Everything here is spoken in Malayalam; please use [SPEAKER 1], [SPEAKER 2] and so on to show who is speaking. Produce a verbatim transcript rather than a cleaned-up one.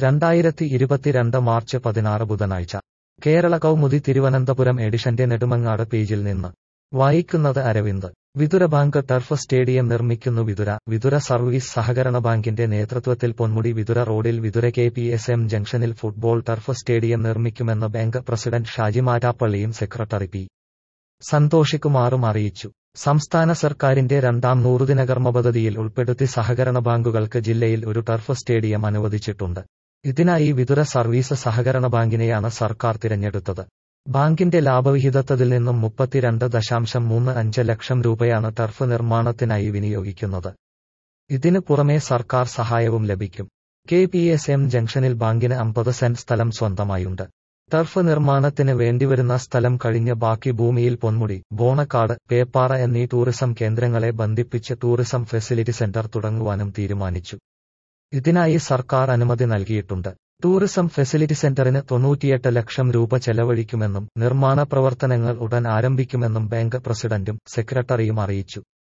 [SPEAKER 1] രണ്ടായിരത്തി ഇരുപത്തിരണ്ട് മാർച്ച് പതിനാറ് ബുധനാഴ്ച കേരള കൗമുദി തിരുവനന്തപുരം എഡിഷന്റെ നെടുമങ്ങാട് പേജിൽ നിന്ന് വായിക്കുന്നത് Aravind. Vithura bank turf stadium നിർമ്മിക്കുന്നു. വിതുര വിതുര സർവീസ് സഹകരണ ബാങ്കിന്റെ നേതൃത്വത്തിൽ പൊന്മുടി വിതുര റോഡിൽ Vithura K P S M ജംഗ്ഷനിൽ ഫുട്ബോൾ ടർഫ് സ്റ്റേഡിയം നിർമ്മിക്കുമെന്ന് ബാങ്ക് പ്രസിഡന്റ് ഷാജി മാരാപ്പള്ളിയും സെക്രട്ടറി പി സന്തോഷികുമാറും അറിയിച്ചു. സംസ്ഥാന സർക്കാരിന്റെ രണ്ടാം നൂറുദിന കർമ്മ പദ്ധതിയിൽ ഉൾപ്പെടുത്തി സഹകരണ ബാങ്കുകൾക്ക് ജില്ലയിൽ ഒരു ടർഫ് സ്റ്റേഡിയം അനുവദിച്ചിട്ടുണ്ട്. ഇതിനായി വിതുര സർവീസ് സഹകരണ ബാങ്കിനെയാണ് സർക്കാർ തിരഞ്ഞെടുത്തത്. ബാങ്കിന്റെ ലാഭവിഹിതത്തിൽ നിന്നും മുപ്പത്തിരണ്ട് ദശാംശം മൂന്ന് അഞ്ച് ലക്ഷം രൂപയാണ് ടർഫ് നിർമ്മാണത്തിനായി വിനിയോഗിക്കുന്നത്. ഇതിനു പുറമെ സർക്കാർ സഹായവും ലഭിക്കും. കെ പി എസ് എം ജംഗ്ഷനിൽ ബാങ്കിന് അമ്പത് സെന്റ് സ്ഥലം സ്വന്തമായുണ്ട്. ടർഫ് നിർമ്മാണത്തിന് വേണ്ടിവരുന്ന സ്ഥലം കഴിഞ്ഞ് ബാക്കി ഭൂമിയിൽ പൊന്മുടി, ബോണക്കാട്, പേപ്പാറ എന്നീ ടൂറിസം കേന്ദ്രങ്ങളെ ബന്ധിപ്പിച്ച് ടൂറിസം ഫെസിലിറ്റി സെന്റർ തുടങ്ങുവാനും തീരുമാനിച്ചു. ഇതിനായി സർക്കാർ അനുമതി നൽകിയിട്ടുണ്ട്. ടൂറിസം ഫെസിലിറ്റി സെന്ററിന് തൊണ്ണൂറ്റിയെട്ട് ലക്ഷം രൂപ ചെലവഴിക്കുമെന്നും നിർമ്മാണ പ്രവർത്തനങ്ങൾ ഉടൻ ആരംഭിക്കുമെന്നും ബാങ്ക് പ്രസിഡന്റും സെക്രട്ടറിയും അറിയിച്ചു.